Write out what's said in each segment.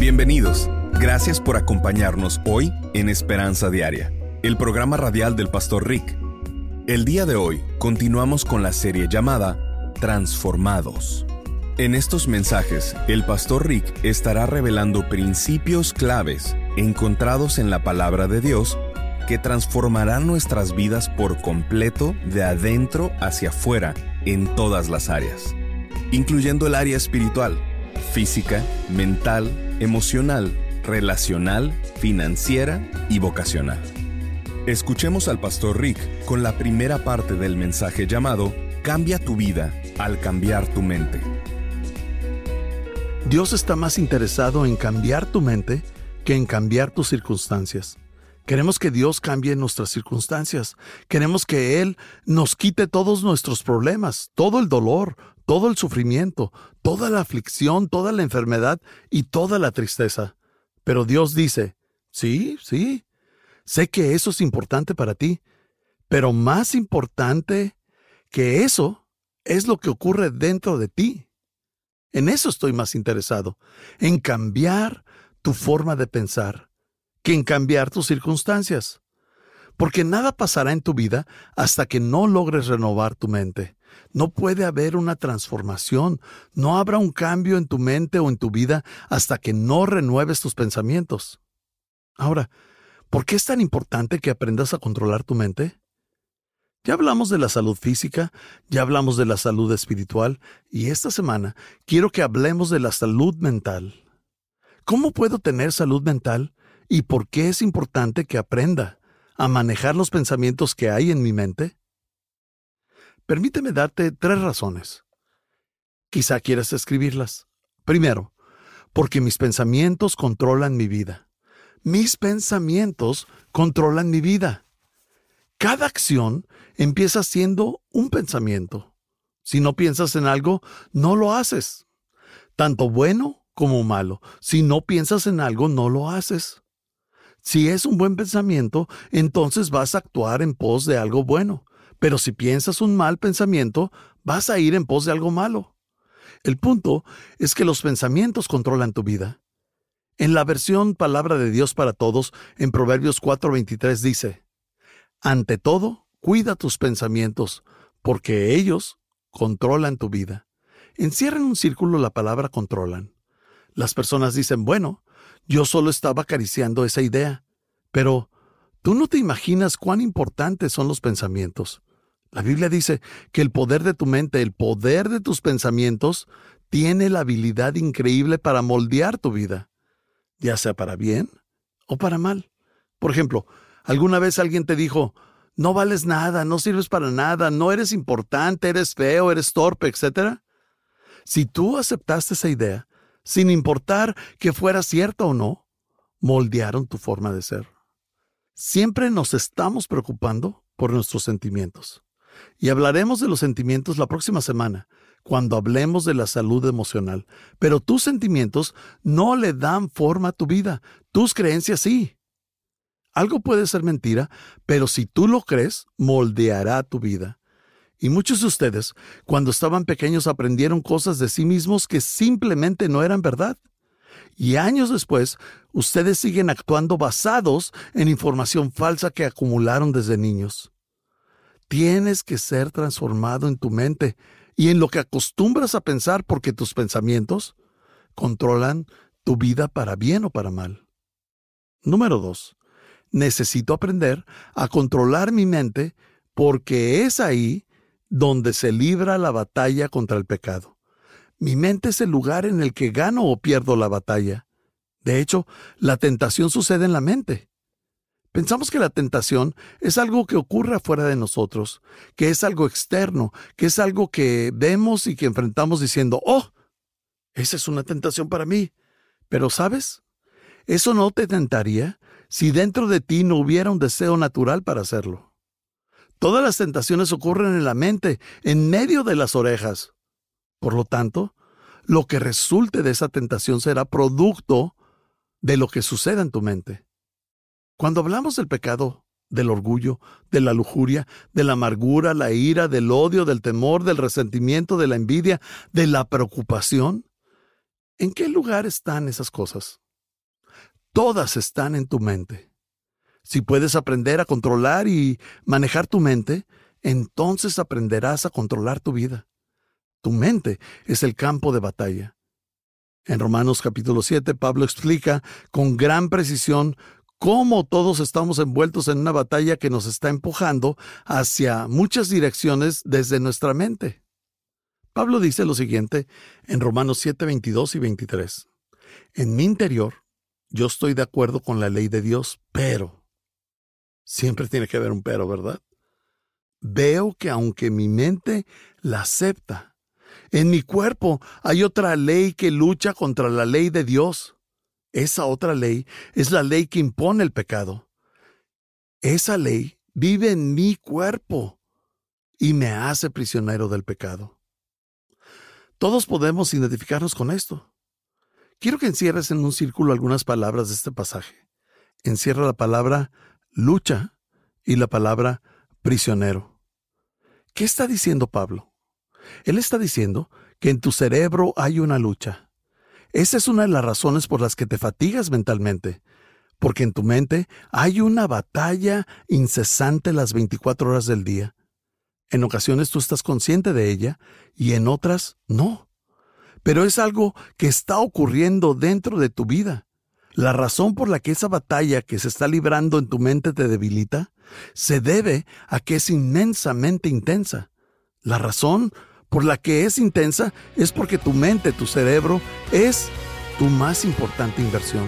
Bienvenidos. Gracias por acompañarnos hoy en Esperanza Diaria, el programa radial del Pastor Rick. El día de hoy continuamos con la serie llamada Transformados. En estos mensajes, el Pastor Rick estará revelando principios claves encontrados en la Palabra de Dios que transformarán nuestras vidas por completo de adentro hacia afuera en todas las áreas, incluyendo el área espiritual, física, mental, emocional, relacional, financiera y vocacional. Escuchemos al Pastor Rick con la primera parte del mensaje llamado Cambia tu vida al cambiar tu mente. Dios está más interesado en cambiar tu mente que en cambiar tus circunstancias. Queremos que Dios cambie nuestras circunstancias. Queremos que Él nos quite todos nuestros problemas, todo el dolor, todo el sufrimiento, toda la aflicción, toda la enfermedad y toda la tristeza. Pero Dios dice, sí, sé que eso es importante para ti, pero más importante que eso es lo que ocurre dentro de ti. En eso estoy más interesado, en cambiar tu forma de pensar, que en cambiar tus circunstancias. Porque nada pasará en tu vida hasta que no logres renovar tu mente. No puede haber una transformación, no habrá un cambio en tu mente o en tu vida hasta que no renueves tus pensamientos. Ahora, ¿por qué es tan importante que aprendas a controlar tu mente? Ya hablamos de la salud física, ya hablamos de la salud espiritual, y esta semana quiero que hablemos de la salud mental. ¿Cómo puedo tener salud mental y por qué es importante que aprenda a manejar los pensamientos que hay en mi mente? Permíteme darte 3 razones. Quizá quieras escribirlas. Primero, porque mis pensamientos controlan mi vida. Mis pensamientos controlan mi vida. Cada acción empieza siendo un pensamiento. Si no piensas en algo, no lo haces. Tanto bueno como malo. Si no piensas en algo, no lo haces. Si es un buen pensamiento, entonces vas a actuar en pos de algo bueno. Pero si piensas un mal pensamiento, vas a ir en pos de algo malo. El punto es que los pensamientos controlan tu vida. En la versión Palabra de Dios para Todos, en Proverbios 4:23 dice, ante todo, cuida tus pensamientos, porque ellos controlan tu vida. Encierra en un círculo la palabra controlan. Las personas dicen, bueno, yo solo estaba acariciando esa idea, pero tú no te imaginas cuán importantes son los pensamientos. La Biblia dice que el poder de tu mente, el poder de tus pensamientos, tiene la habilidad increíble para moldear tu vida, ya sea para bien o para mal. Por ejemplo, ¿alguna vez alguien te dijo, no vales nada, no sirves para nada, no eres importante, eres feo, eres torpe, etcétera? Si tú aceptaste esa idea, sin importar que fuera cierta o no, moldearon tu forma de ser. Siempre nos estamos preocupando por nuestros sentimientos. Y hablaremos de los sentimientos la próxima semana, cuando hablemos de la salud emocional. Pero tus sentimientos no le dan forma a tu vida. Tus creencias sí. Algo puede ser mentira, pero si tú lo crees, moldeará tu vida. Y muchos de ustedes, cuando estaban pequeños, aprendieron cosas de sí mismos que simplemente no eran verdad. Y años después, ustedes siguen actuando basados en información falsa que acumularon desde niños. Tienes que ser transformado en tu mente y en lo que acostumbras a pensar, porque tus pensamientos controlan tu vida para bien o para mal. Número 2. Necesito aprender a controlar mi mente porque es ahí donde se libra la batalla contra el pecado. Mi mente es el lugar en el que gano o pierdo la batalla. De hecho, la tentación sucede en la mente. Pensamos que la tentación es algo que ocurre afuera de nosotros, que es algo externo, que es algo que vemos y que enfrentamos diciendo, ¡oh! Esa es una tentación para mí. Pero, ¿sabes? Eso no te tentaría si dentro de ti no hubiera un deseo natural para hacerlo. Todas las tentaciones ocurren en la mente, en medio de las orejas. Por lo tanto, lo que resulte de esa tentación será producto de lo que suceda en tu mente. Cuando hablamos del pecado, del orgullo, de la lujuria, de la amargura, la ira, del odio, del temor, del resentimiento, de la envidia, de la preocupación, ¿en qué lugar están esas cosas? Todas están en tu mente. Si puedes aprender a controlar y manejar tu mente, entonces aprenderás a controlar tu vida. Tu mente es el campo de batalla. En Romanos capítulo 7, Pablo explica con gran precisión cómo todos estamos envueltos en una batalla que nos está empujando hacia muchas direcciones desde nuestra mente. Pablo dice lo siguiente en Romanos 7, 22 y 23. En mi interior, yo estoy de acuerdo con la ley de Dios, pero, siempre tiene que haber un pero, ¿verdad? Veo que aunque mi mente la acepta, en mi cuerpo hay otra ley que lucha contra la ley de Dios. Esa otra ley es la ley que impone el pecado. Esa ley vive en mi cuerpo y me hace prisionero del pecado. Todos podemos identificarnos con esto. Quiero que encierres en un círculo algunas palabras de este pasaje. Encierra la palabra lucha y la palabra prisionero. ¿Qué está diciendo Pablo? Él está diciendo que en tu cerebro hay una lucha. Esa es una de las razones por las que te fatigas mentalmente, porque en tu mente hay una batalla incesante las 24 horas del día. En ocasiones tú estás consciente de ella y en otras no. Pero es algo que está ocurriendo dentro de tu vida. La razón por la que esa batalla que se está librando en tu mente te debilita se debe a que es inmensamente intensa. La razón por la que es intensa es porque tu mente, tu cerebro, es tu más importante inversión.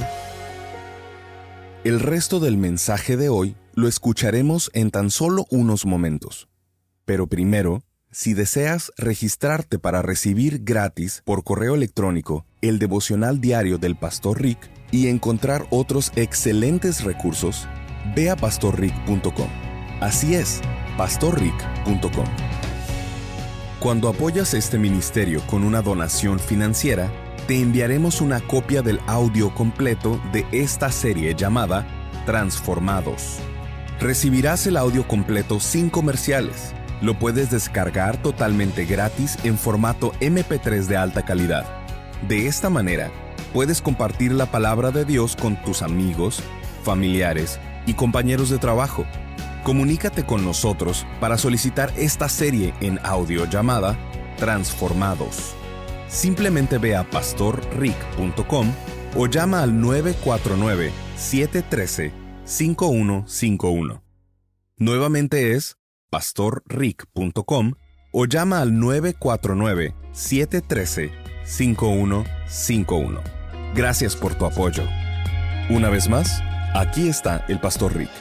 El resto del mensaje de hoy lo escucharemos en tan solo unos momentos. Pero primero, si deseas registrarte para recibir gratis por correo electrónico el devocional diario del Pastor Rick y encontrar otros excelentes recursos, ve a pastorrick.com. Así es, pastorrick.com. Cuando apoyas este ministerio con una donación financiera, te enviaremos una copia del audio completo de esta serie llamada Transformados. Recibirás el audio completo sin comerciales. Lo puedes descargar totalmente gratis en formato MP3 de alta calidad. De esta manera, puedes compartir la palabra de Dios con tus amigos, familiares y compañeros de trabajo. Comunícate con nosotros para solicitar esta serie en audio llamada Transformados. Simplemente ve a pastorrick.com o llama al 949-713-5151. Nuevamente es pastorrick.com o llama al 949-713-5151. Gracias por tu apoyo. Una vez más, aquí está el Pastor Rick.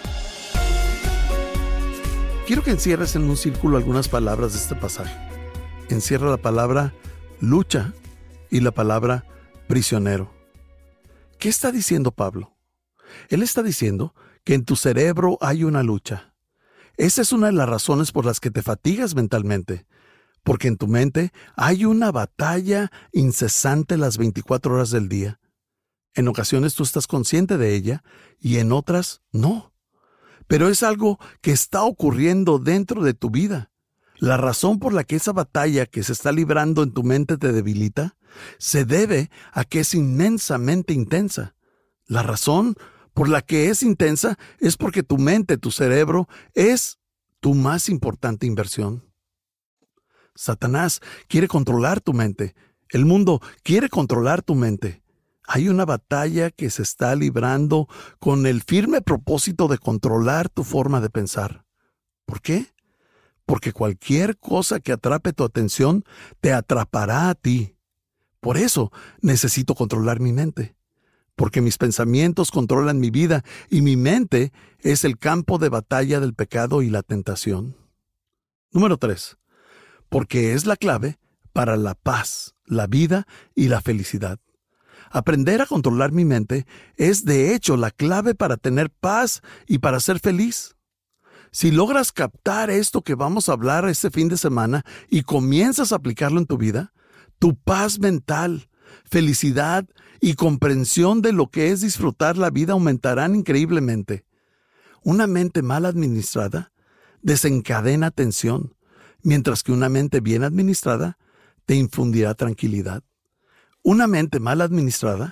Quiero que encierres en un círculo algunas palabras de este pasaje. Encierra la palabra lucha y la palabra prisionero. ¿Qué está diciendo Pablo? Él está diciendo que en tu cerebro hay una lucha. Esa es una de las razones por las que te fatigas mentalmente, porque en tu mente hay una batalla incesante las 24 horas del día. En ocasiones tú estás consciente de ella y en otras no. Pero es algo que está ocurriendo dentro de tu vida. La razón por la que esa batalla que se está librando en tu mente te debilita se debe a que es inmensamente intensa. La razón por la que es intensa es porque tu mente, tu cerebro, es tu más importante inversión. Satanás quiere controlar tu mente. El mundo quiere controlar tu mente. Hay una batalla que se está librando con el firme propósito de controlar tu forma de pensar. ¿Por qué? Porque cualquier cosa que atrape tu atención te atrapará a ti. Por eso necesito controlar mi mente. Porque mis pensamientos controlan mi vida y mi mente es el campo de batalla del pecado y la tentación. Número 3. Porque es la clave para la paz, la vida y la felicidad. Aprender a controlar mi mente es de hecho la clave para tener paz y para ser feliz. Si logras captar esto que vamos a hablar este fin de semana y comienzas a aplicarlo en tu vida, tu paz mental, felicidad y comprensión de lo que es disfrutar la vida aumentarán increíblemente. Una mente mal administrada desencadena tensión, mientras que una mente bien administrada te infundirá tranquilidad. Una mente mal administrada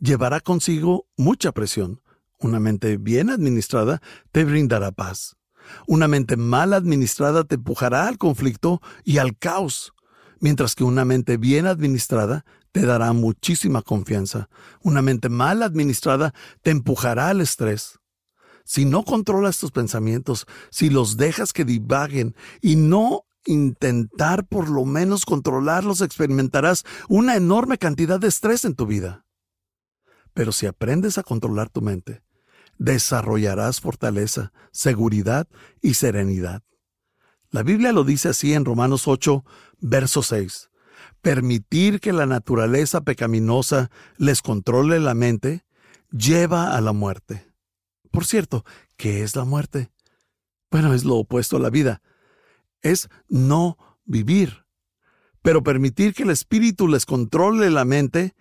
llevará consigo mucha presión. Una mente bien administrada te brindará paz. Una mente mal administrada te empujará al conflicto y al caos, mientras que una mente bien administrada te dará muchísima confianza. Una mente mal administrada te empujará al estrés. Si no controlas tus pensamientos, si los dejas que divaguen y no intentar por lo menos controlarlos, experimentarás una enorme cantidad de estrés en tu vida. Pero si aprendes a controlar tu mente, desarrollarás fortaleza, seguridad y serenidad. La Biblia lo dice así en Romanos 8, verso 6. Permitir que la naturaleza pecaminosa les controle la mente lleva a la muerte. Por cierto, ¿qué es la muerte? Bueno, es lo opuesto a la vida. Es no vivir. Pero permitir que el espíritu les controle la mente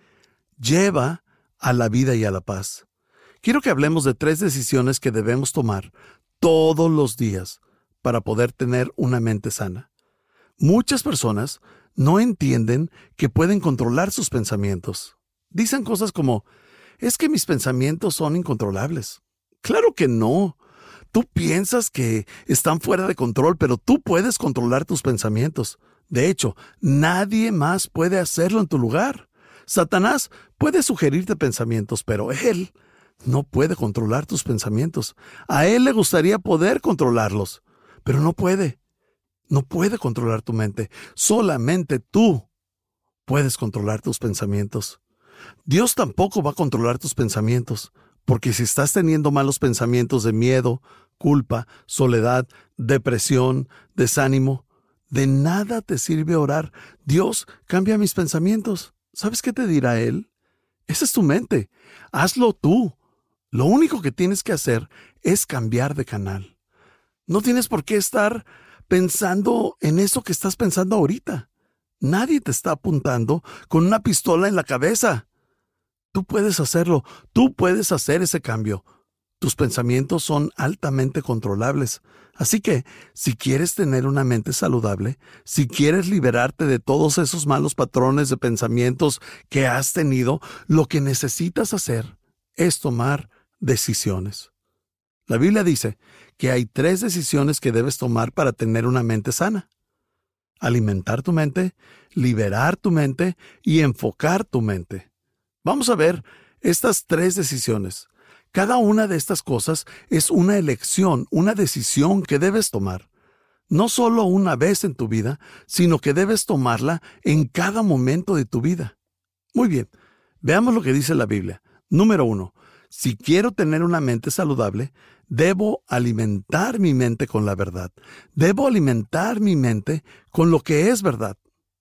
lleva a la vida y a la paz. Quiero que hablemos de 3 decisiones que debemos tomar todos los días para poder tener una mente sana. Muchas personas no entienden que pueden controlar sus pensamientos. Dicen cosas como, es que mis pensamientos son incontrolables. Claro que no. Tú piensas que están fuera de control, pero tú puedes controlar tus pensamientos. De hecho, nadie más puede hacerlo en tu lugar. Satanás puede sugerirte pensamientos, pero él no puede controlar tus pensamientos. A él le gustaría poder controlarlos, pero no puede. No puede controlar tu mente. Solamente tú puedes controlar tus pensamientos. Dios tampoco va a controlar tus pensamientos, porque si estás teniendo malos pensamientos de miedo, culpa, soledad, depresión, desánimo, de nada te sirve orar. Dios, cambia mis pensamientos. ¿Sabes qué te dirá Él? Esa es tu mente. Hazlo tú. Lo único que tienes que hacer es cambiar de canal. No tienes por qué estar pensando en eso que estás pensando ahorita. Nadie te está apuntando con una pistola en la cabeza. Tú puedes hacerlo. Tú puedes hacer ese cambio. Tus pensamientos son altamente controlables. Así que, si quieres tener una mente saludable, si quieres liberarte de todos esos malos patrones de pensamientos que has tenido, lo que necesitas hacer es tomar decisiones. La Biblia dice que hay 3 decisiones que debes tomar para tener una mente sana: alimentar tu mente, liberar tu mente y enfocar tu mente. Vamos a ver estas 3 decisiones. Cada una de estas cosas es una elección, una decisión que debes tomar. No solo una vez en tu vida, sino que debes tomarla en cada momento de tu vida. Muy bien, veamos lo que dice la Biblia. Número 1. Si quiero tener una mente saludable, debo alimentar mi mente con la verdad. Debo alimentar mi mente con lo que es verdad.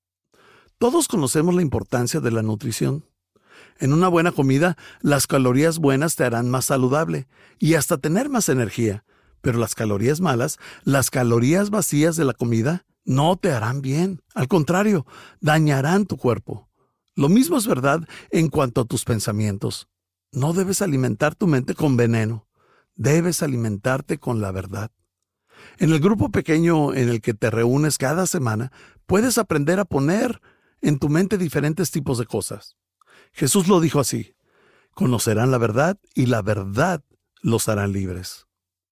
Todos conocemos la importancia de la nutrición. En una buena comida, las calorías buenas te harán más saludable y hasta tener más energía. Pero las calorías malas, las calorías vacías de la comida, no te harán bien. Al contrario, dañarán tu cuerpo. Lo mismo es verdad en cuanto a tus pensamientos. No debes alimentar tu mente con veneno. Debes alimentarte con la verdad. En el grupo pequeño en el que te reúnes cada semana, puedes aprender a poner en tu mente diferentes tipos de cosas. Jesús lo dijo así: conocerán la verdad y la verdad los hará libres.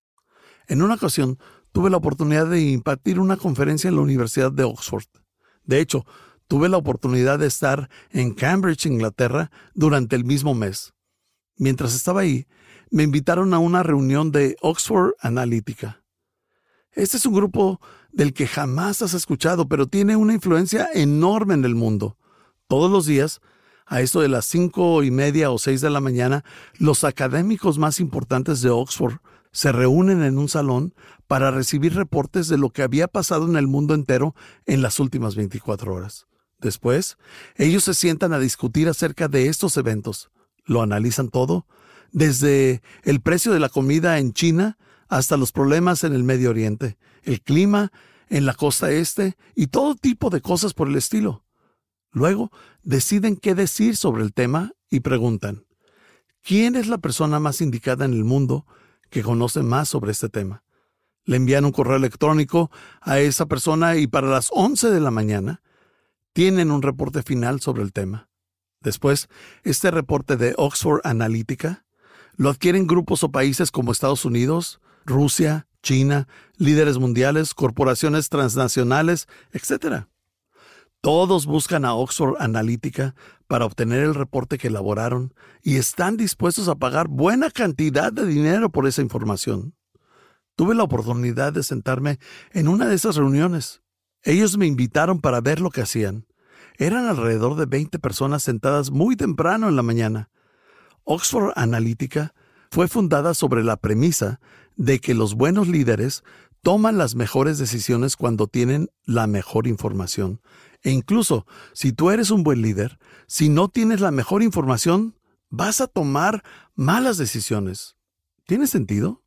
En una ocasión tuve la oportunidad de impartir una conferencia en la Universidad de Oxford. De hecho, tuve la oportunidad de estar en Cambridge, Inglaterra, durante el mismo mes. Mientras estaba ahí, me invitaron a una reunión de Oxford Analytica. Este es un grupo del que jamás has escuchado, pero tiene una influencia enorme en el mundo. Todos los días, a eso de las 5:30 o 6 de la mañana, los académicos más importantes de Oxford se reúnen en un salón para recibir reportes de lo que había pasado en el mundo entero en las últimas 24 horas. Después, ellos se sientan a discutir acerca de estos eventos. Lo analizan todo, desde el precio de la comida en China hasta los problemas en el Medio Oriente, el clima en la costa este y todo tipo de cosas por el estilo. Luego, deciden qué decir sobre el tema y preguntan: ¿quién es la persona más indicada en el mundo que conoce más sobre este tema? Le envían un correo electrónico a esa persona y para las 11 de la mañana tienen un reporte final sobre el tema. Después, este reporte de Oxford Analytica lo adquieren grupos o países como Estados Unidos, Rusia, China, líderes mundiales, corporaciones transnacionales, etc. Todos buscan a Oxford Analytica para obtener el reporte que elaboraron y están dispuestos a pagar buena cantidad de dinero por esa información. Tuve la oportunidad de sentarme en una de esas reuniones. Ellos me invitaron para ver lo que hacían. Eran alrededor de 20 personas sentadas muy temprano en la mañana. Oxford Analytica fue fundada sobre la premisa de que los buenos líderes toman las mejores decisiones cuando tienen la mejor información. E incluso, si tú eres un buen líder, si no tienes la mejor información, vas a tomar malas decisiones. ¿Tiene sentido?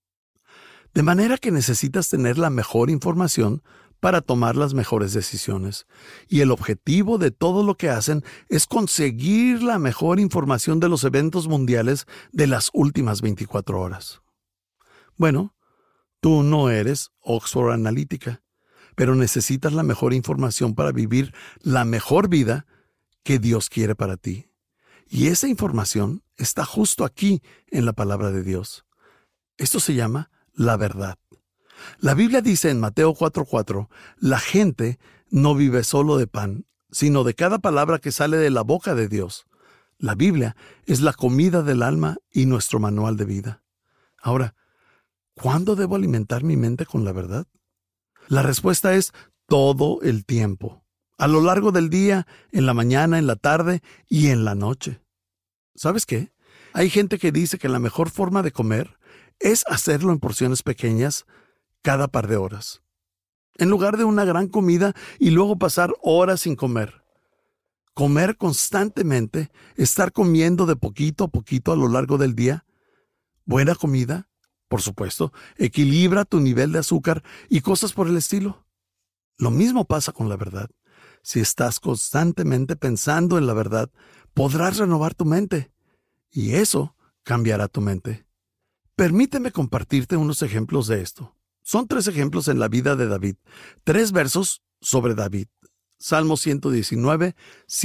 De manera que necesitas tener la mejor información para tomar las mejores decisiones. Y el objetivo de todo lo que hacen es conseguir la mejor información de los eventos mundiales de las últimas 24 horas. Bueno, tú no eres Oxford Analytica, pero necesitas la mejor información para vivir la mejor vida que Dios quiere para ti. Y esa información está justo aquí en la palabra de Dios. Esto se llama la verdad. La Biblia dice en Mateo 4:4, la gente no vive solo de pan, sino de cada palabra que sale de la boca de Dios. La Biblia es la comida del alma y nuestro manual de vida. Ahora, ¿cuándo debo alimentar mi mente con la verdad? La respuesta es todo el tiempo, a lo largo del día, en la mañana, en la tarde y en la noche. ¿Sabes qué? Hay gente que dice que la mejor forma de comer es hacerlo en porciones pequeñas cada par de horas, en lugar de una gran comida y luego pasar horas sin comer. Comer constantemente, estar comiendo de poquito a poquito a lo largo del día. Buena comida, por supuesto, equilibra tu nivel de azúcar y cosas por el estilo. Lo mismo pasa con la verdad. Si estás constantemente pensando en la verdad, podrás renovar tu mente, y eso cambiará tu mente. Permíteme compartirte unos ejemplos de esto. Son 3 ejemplos en la vida de David, 3 versos sobre David. Salmo 119,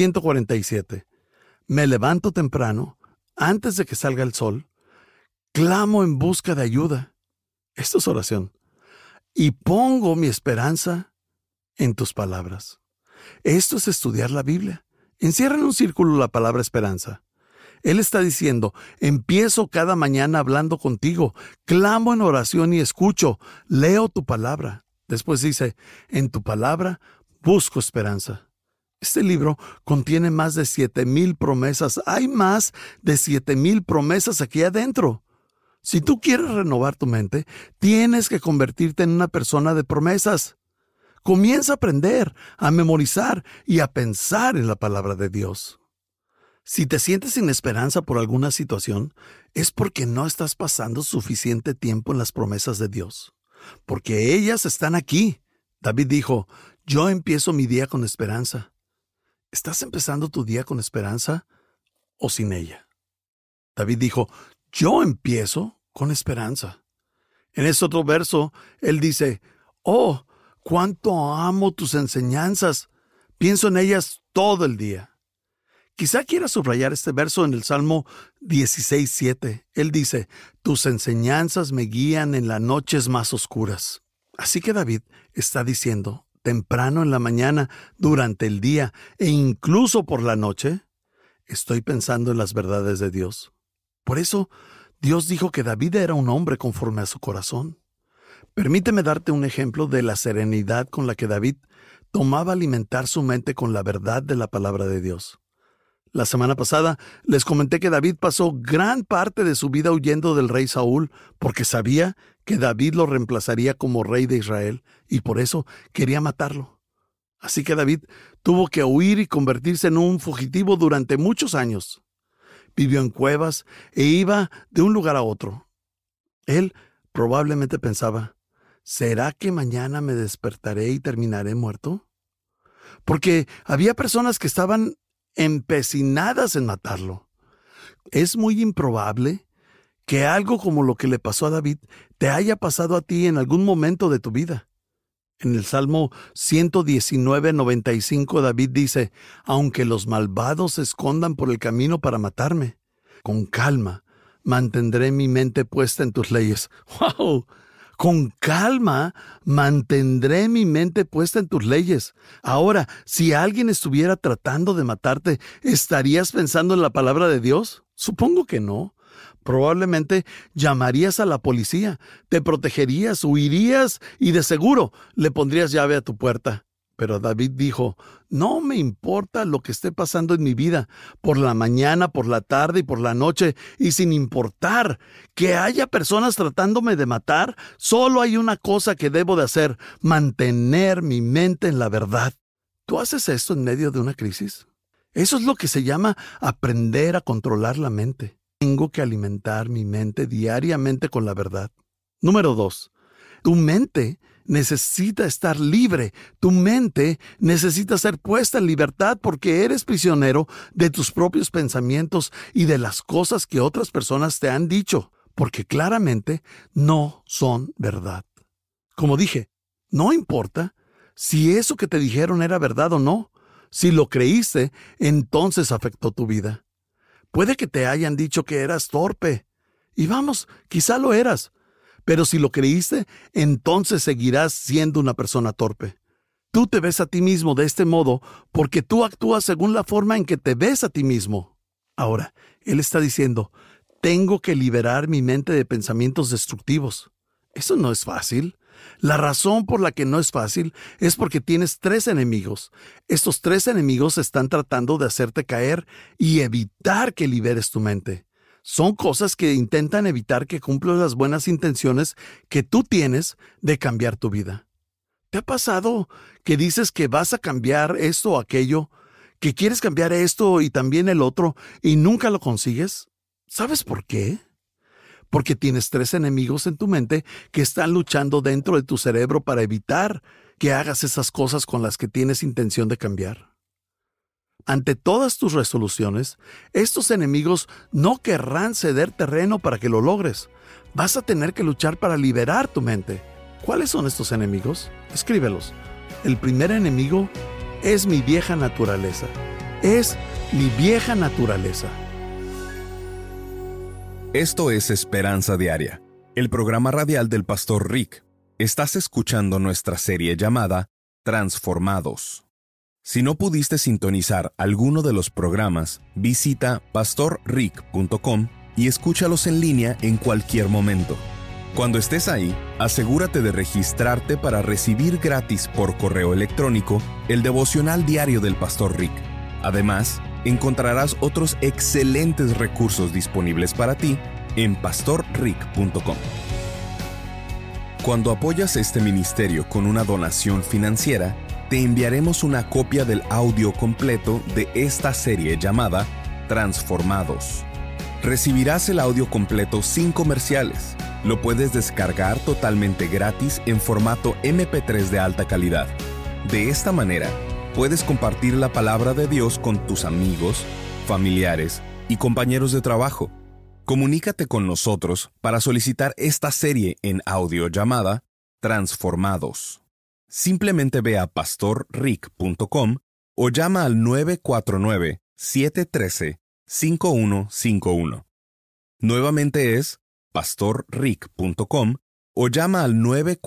147. Me levanto temprano, antes de que salga el sol, clamo en busca de ayuda. Esto es oración. Y pongo mi esperanza en tus palabras. Esto es estudiar la Biblia. Encierra en un círculo la palabra esperanza. Él está diciendo, empiezo cada mañana hablando contigo, clamo en oración y escucho, leo tu palabra. Después dice, en tu palabra busco esperanza. Este libro contiene más de 7,000 promesas. Hay más de 7,000 promesas aquí adentro. Si tú quieres renovar tu mente, tienes que convertirte en una persona de promesas. Comienza a aprender, a memorizar y a pensar en la palabra de Dios. Si te sientes sin esperanza por alguna situación, es porque no estás pasando suficiente tiempo en las promesas de Dios. Porque ellas están aquí. David dijo, yo empiezo mi día con esperanza. ¿Estás empezando tu día con esperanza o sin ella? David dijo, yo empiezo con esperanza. En ese otro verso, él dice, oh, cuánto amo tus enseñanzas. Pienso en ellas todo el día. Quizá quieras subrayar este verso en el Salmo 16:7. Él dice, tus enseñanzas me guían en las noches más oscuras. Así que David está diciendo, temprano en la mañana, durante el día e incluso por la noche, estoy pensando en las verdades de Dios. Por eso, Dios dijo que David era un hombre conforme a su corazón. Permíteme darte un ejemplo de la serenidad con la que David tomaba alimentar su mente con la verdad de la palabra de Dios. La semana pasada les comenté que David pasó gran parte de su vida huyendo del rey Saúl porque sabía que David lo reemplazaría como rey de Israel y por eso quería matarlo. Así que David tuvo que huir y convertirse en un fugitivo durante muchos años. Vivió en cuevas e iba de un lugar a otro. Él probablemente pensaba, ¿será que mañana me despertaré y terminaré muerto? Porque había personas que estaban empecinadas en matarlo. Es muy improbable que algo como lo que le pasó a David te haya pasado a ti en algún momento de tu vida. En el Salmo 119:95 David dice, aunque los malvados se escondan por el camino para matarme, con calma mantendré mi mente puesta en tus leyes. ¡Wow! Con calma mantendré mi mente puesta en tus leyes. Ahora, si alguien estuviera tratando de matarte, ¿estarías pensando en la palabra de Dios? Supongo que no. Probablemente llamarías a la policía, te protegerías, huirías y de seguro le pondrías llave a tu puerta. Pero David dijo, no me importa lo que esté pasando en mi vida, por la mañana, por la tarde y por la noche, y sin importar que haya personas tratándome de matar, solo hay una cosa que debo de hacer, mantener mi mente en la verdad. ¿Tú haces esto en medio de una crisis? Eso es lo que se llama aprender a controlar la mente. Tengo que alimentar mi mente diariamente con la verdad. Número 2. Tu mente necesita estar libre. Tu mente necesita ser puesta en libertad porque eres prisionero de tus propios pensamientos y de las cosas que otras personas te han dicho, porque claramente no son verdad. Como dije, no importa si eso que te dijeron era verdad o no. Si lo creíste, entonces afectó tu vida. Puede que te hayan dicho que eras torpe. Y vamos, quizá lo eras. Pero si lo creíste, entonces seguirás siendo una persona torpe. Tú te ves a ti mismo de este modo porque tú actúas según la forma en que te ves a ti mismo. Ahora, él está diciendo, tengo que liberar mi mente de pensamientos destructivos. Eso no es fácil. La razón por la que no es fácil es porque tienes 3 enemigos. Estos 3 enemigos están tratando de hacerte caer y evitar que liberes tu mente. Son cosas que intentan evitar que cumplas las buenas intenciones que tú tienes de cambiar tu vida. ¿Te ha pasado que dices que vas a cambiar esto o aquello, que quieres cambiar esto y también el otro y nunca lo consigues? ¿Sabes por qué? Porque tienes 3 enemigos en tu mente que están luchando dentro de tu cerebro para evitar que hagas esas cosas con las que tienes intención de cambiar. Ante todas tus resoluciones, estos enemigos no querrán ceder terreno para que lo logres. Vas a tener que luchar para liberar tu mente. ¿Cuáles son estos enemigos? Escríbelos. El primer enemigo es mi vieja naturaleza. Es mi vieja naturaleza. Esto es Esperanza Diaria, el programa radial del Pastor Rick. Estás escuchando nuestra serie llamada Transformados. Si no pudiste sintonizar alguno de los programas, visita pastorrick.com y escúchalos en línea en cualquier momento. Cuando estés ahí, asegúrate de registrarte para recibir gratis por correo electrónico el devocional diario del Pastor Rick. Además, encontrarás otros excelentes recursos disponibles para ti en pastorrick.com. Cuando apoyas este ministerio con una donación financiera, te enviaremos una copia del audio completo de esta serie llamada Transformados. Recibirás el audio completo sin comerciales. Lo puedes descargar totalmente gratis en formato MP3 de alta calidad. De esta manera, puedes compartir la palabra de Dios con tus amigos, familiares y compañeros de trabajo. Comunícate con nosotros para solicitar esta serie en audio llamada Transformados. Simplemente ve a pastorrick.com o llama al 949-713-5151. Nuevamente es pastorrick.com o llama al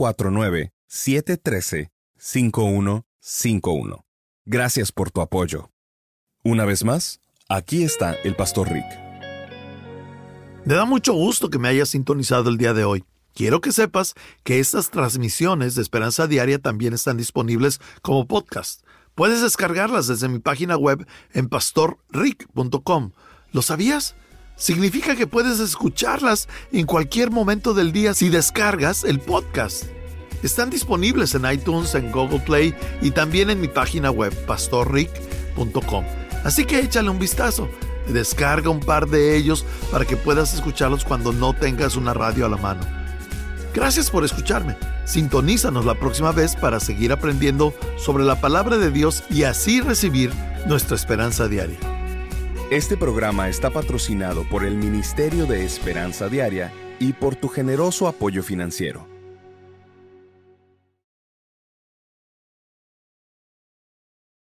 949-713-5151. Gracias por tu apoyo. Una vez más, aquí está el Pastor Rick. Me da mucho gusto que me hayas sintonizado el día de hoy. Quiero que sepas que estas transmisiones de Esperanza Diaria también están disponibles como podcast. Puedes descargarlas desde mi página web en pastorrick.com. ¿Lo sabías? Significa que puedes escucharlas en cualquier momento del día si descargas el podcast. Están disponibles en iTunes, en Google Play y también en mi página web, pastorrick.com. Así que échale un vistazo. Descarga un par de ellos para que puedas escucharlos cuando no tengas una radio a la mano. Gracias por escucharme. Sintonízanos la próxima vez para seguir aprendiendo sobre la palabra de Dios y así recibir nuestra esperanza diaria. Este programa está patrocinado por el Ministerio de Esperanza Diaria y por tu generoso apoyo financiero.